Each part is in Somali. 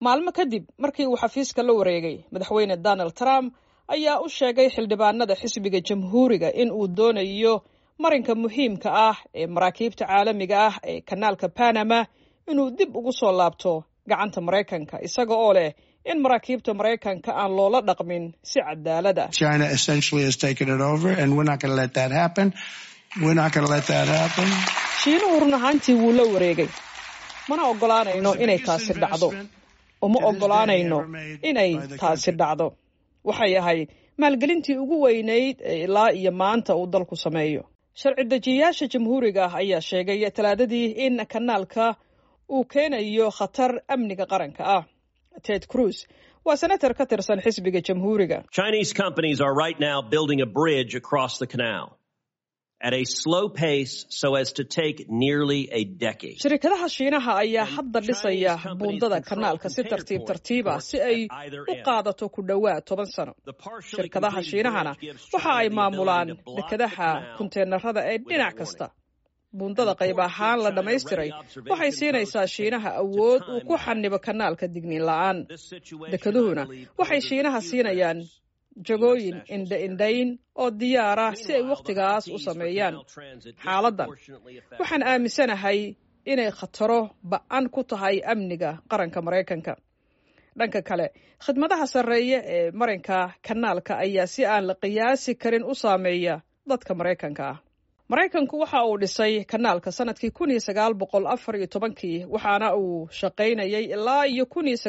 maalmo kadib markii uu xafiiska la wareegay madaxweyne Donald Trump ayaa u sheegay xildhibaanada xisbiga jamhuuriga in uu doonayo marinka muhiimka ah ee maraakiibta caalamiga ah ee kanaalka Panama inuu dib ugu soo laabto gacanta Mareykanka isaga oo leh in maraakiibta Mareykanka aan loola dhaqmin si cadaalad ah. China essentially has taken it over and we're not going to let that happen. We're not going to let that happen. Shiinuhu run ahaantii wuu la wareegay. Mana ogolaanayno inay taasi dhacdo. Uma ogolaanayno inay taasi dhacdo. Waxay ahayd maalgelintii ugu weynayd ilaa iyo maanta uu dalku sameeyo. Sharci dejiyaasha jamhuuriga ayaa sheegay Talaadadii in kanaalka uu keenayo khatar amniga qaranka ah. Ted Cruz waa senator ka tirsan xisbiga jamhuuriga. Chinese companies are right now building a bridge across the canal at a slow pace so as to take nearly a decade. Shirkadaha Shiinaha ayaa hadda dhisaya buundada kanaalka si tartiib ah si ay u qaadato ku dhawaad 10 sano. Shirkadaha Shiinahana waxa ay maamulaan dekedaha konteenarada ee dhinac kasta. Buundada qayb ahaan la dhammaystiray waxay siinaysaa Shiinaha awood uu ku xannibo kanaalka digniin la'aan. Dekeduhuna waxay Shiinaha siinayaan jagooyin indhayn oo diyaar ah si ay waqtigaas u sameeyaan. Xaaladdan waxaan aaminsanahay inay khataro ba'an ku tahay amniga qaranka Mareykanka. Dhanka kale, khidmadaha sarreeya ee marinka kanaalka ayaa si aan la qiyaasi karin u saameeya dadka Mareykanka ah. Mareykanku waxa uu dhisay kanaalka sanadkii 1914 waxaana uu shaqaynayay ilaa iyo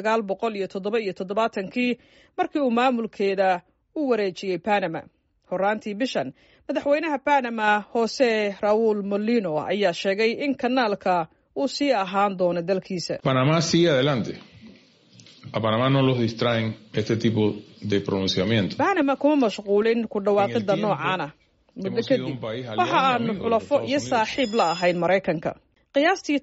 1977 markii uu maamulkeeda u wareejiyay Panama. Horaantii bishan, madaxweynaha Panama Jose Raúl Molino ayaa sheegay in kanaalka uu sii ahaan doono dalkiisa. Panamá sigue adelante. A Panamá no los distraen este tipo de pronunciamiento. Panama kuma mashquulin ku dhawaaqida noocan ah. Muddo kadib waxa aanu xulafo iyo saaxiib la ahayn Mareykanka. Qiyaastii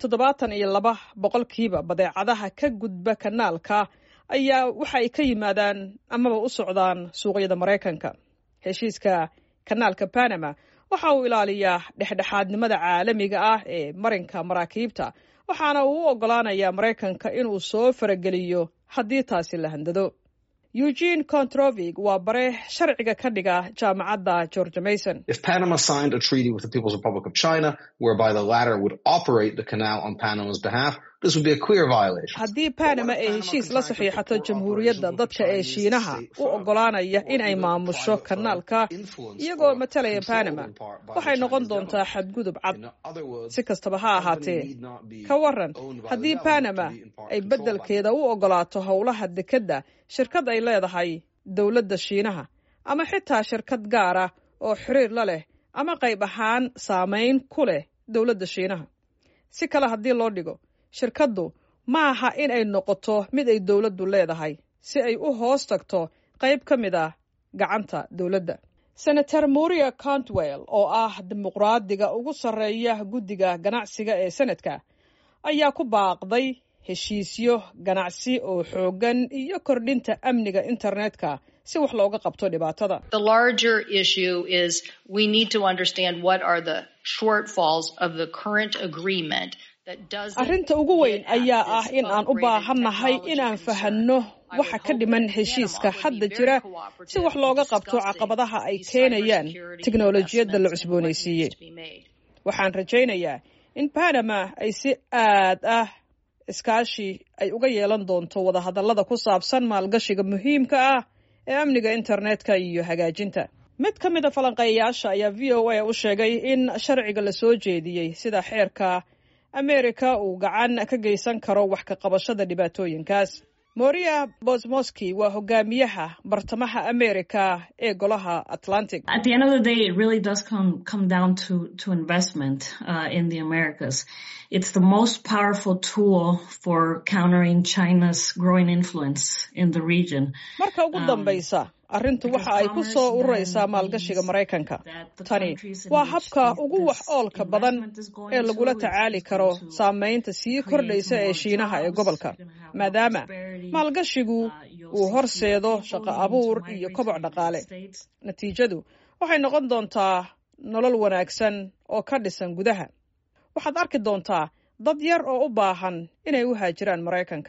72% badeecadaha ka gudba kanaalka ayaa waxa ay ka yimaadaan amaba u socdaan suuqyada Mareykanka. Heshiiska kanaalka Panama waxa uu ilaaliyaa dhexdhexaadnimada caalamiga ah ee marinka maraakiibta waxaana uu u ogolaanayaa Mareykanka inuu soo farageliyo haddii taasi la handado. Eugene Kontrovig waa bare sharciga ka dhiga jaamacadda George Mason. If Panama signed a treaty with the People's Republic of China whereby the latter would operate the canal on Panama's behalf, this would be a clear violation. Haddii Panama ay heshiis la saxiixato jamhuuriyadda dadka ee Shiinaha u ogolaanaya in ay maamusho kanaalka iyagoo matalaya Panama waxay noqon doontaa xadgudub cad. Si kastaba ha ahaatee, ka waran haddii Panama ay beddelkeeda u ogolaato howlaha dekedda shirkad ay leedahay dowladda Shiinaha ama xitaa shirkad gaar ah oo xiriir la leh ama qayb ahaan saameyn ku leh dowladda Shiinaha. Si kale haddii loo dhigo, shirkaddu ma aha in ay noqoto mid ay dowladdu leedahay si ay u hoos tagto qayb ka mid ah gacanta dowladda. Senator Maria Cantwell oo ah dimuqraadiga ugu sarreeya guddiga ganacsiga ee Senadka ayaa ku baaqday heshiisyo ganacsi oo xoogan iyo kordhinta amniga internetka si wax looga qabto dhibaatada. The larger issue is we need to understand what are the shortfalls of the current agreement that does. Arrinta ugu weyn ayaa ah in aan u baahannahay in aan fahanno waxa ka dhiman heshiiska hadda jira si wax looga qabto caqabadaha ay keenayaan tiknoolajiyadda la cusboonaysiiyey. Waxaan rajaynayaa in Panama ay si aad ah iskaashi ay uga yeelan doonto wada hadallada ku saabsan maalgashiga muhiimka ah ee amniga internetka iyo hagaajinta. Mid ka mid ah falanqeeyaasha ayaa VOA u sheegay in sharciga la soo jeediyey sida xeerka Amerika uu gacan ka geysan karo wax ka qabashada dhibaatooyinkaas. Maria Bosmosky waa hogaamiyaha bartamaha Amerika ee golaha Atlantic. At the end of the day, it really does come down to investment in the Americas. It's the most powerful tool for countering China's growing influence in the region. Marka ugu dambaysa, arrintu waxa ay ku soo ururaysaa maalgashiga Mareykanka. Tani waa habka ugu wax oolka badan ee lagula tacaali karo saameynta sii kordhaysa ee Shiinaha ee gobolka. Maadaama maalgashigu uu horseedo shaqo abuur iyo koboc dhaqaale. Natiijadu waxay noqon doontaa nolol wanaagsan oo ka dhisan gudaha. Waxaad arki doontaa dad yar oo u baahan inay u haajiraan Mareykanka.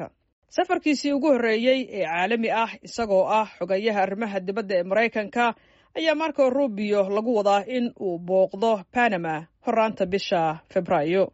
safarkiisii ugu horreeyey ee caalami ah isagoo ah xogayaha arrimaha dibadda ee Maraykanka ayaa Marco Rubio lagu wadaa in uu booqdo Panama horraanta bisha Febraayo.